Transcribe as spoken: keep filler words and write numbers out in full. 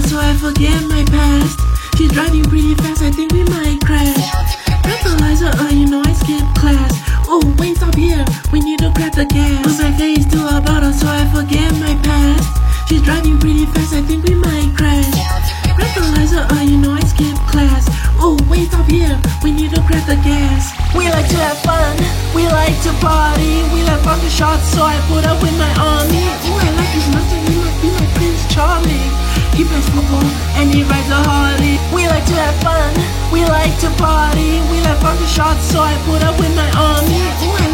so I forget my past. She's driving pretty fast, I think we might crash. Breathalyzer, uh, you know I skip class. Oh, wait, stop here, we need to grab the gas. Put my face to a bottle so I forget my past. She's driving pretty fast, I think we might crash. Breathalyzer, uh, you know I skip class. Oh, wait, stop here, we need to grab the gas. We like to have fun, we like to party. We like bunch of shots, so I put up with my army. Oh, I like his Mustang, he must be my Prince Charlie. He plays football and he rides a Harley. We like to have fun, we like to party. We like bunch of shots, so I put up with my army. Oh, I